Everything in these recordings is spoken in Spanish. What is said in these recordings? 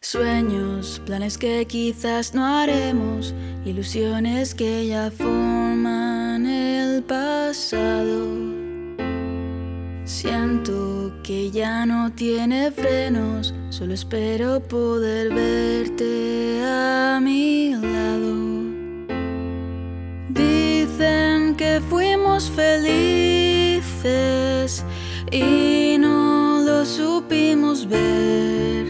Sueños, planes que quizás no haremos, ilusiones que ya forman el pasado. Siento que ya no tiene frenos, solo espero poder verte a mi lado. Dicen que fuimos felices y no lo supimos ver.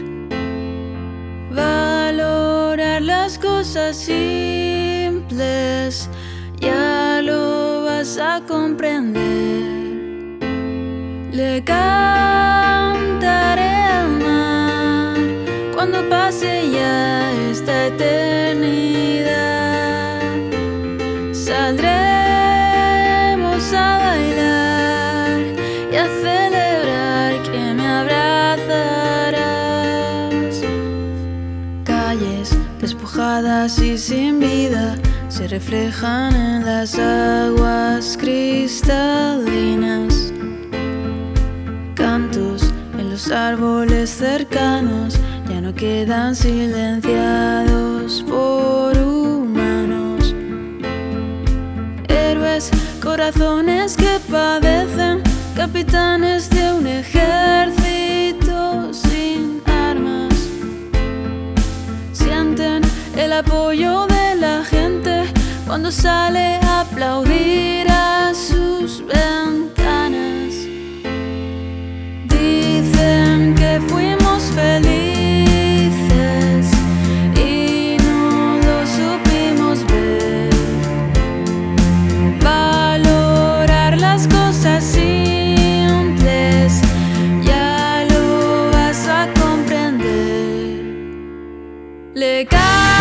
Valorar las cosas simples, ya lo vas a comprender. Le cantaré al mar cuando pase ya esta eternidad. Saldremos a bailar y a celebrar que me abrazarás. Calles despojadas y sin vida se reflejan en las aguas cristalinas. Cantos en los árboles cercanos ya no quedan silenciados por humanos. Héroes, corazones que padecen, capitanes de un ejército sin armas. Sienten el apoyo de la gente cuando sale a aplaudir a sus ventanas. Dicen que fuimos felices y no lo supimos ver. Valorar las cosas simples, ya lo vas a comprender. Le